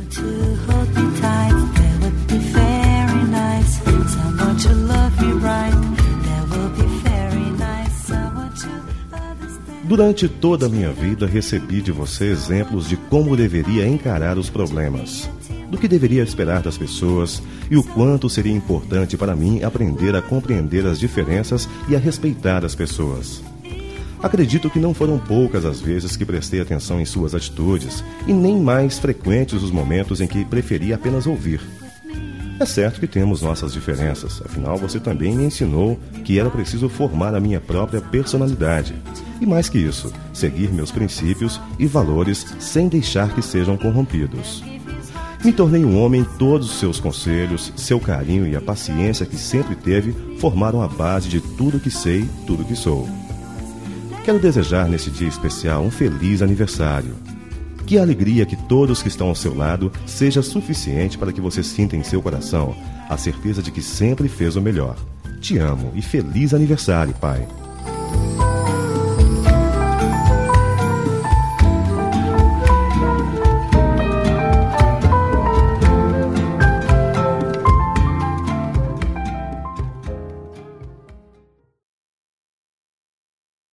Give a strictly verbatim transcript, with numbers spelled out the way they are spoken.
Durante toda a minha vida, recebi de você exemplos de como deveria encarar os problemas, do que deveria esperar das pessoas e o quanto seria importante para mim aprender a compreender as diferenças e a respeitar as pessoas. Acredito que não foram poucas as vezes que prestei atenção em suas atitudes e nem mais frequentes os momentos em que preferi apenas ouvir. É certo que temos nossas diferenças, afinal você também me ensinou que era preciso formar a minha própria personalidade. E mais que isso, seguir meus princípios e valores sem deixar que sejam corrompidos. Me tornei um homem e todos os seus conselhos, seu carinho e a paciência que sempre teve formaram a base de tudo que sei, tudo que sou. Quero desejar nesse dia especial um feliz aniversário. Que a alegria que todos que estão ao seu lado seja suficiente para que você sinta em seu coração a certeza de que sempre fez o melhor. Te amo e feliz aniversário, pai.